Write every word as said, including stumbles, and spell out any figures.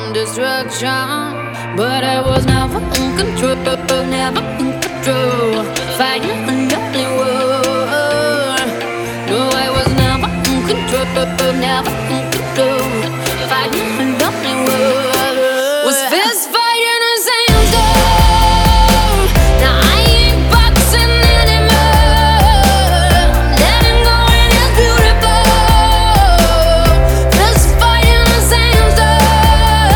own destruction. But I was never in control, never in control. Fighting the only world.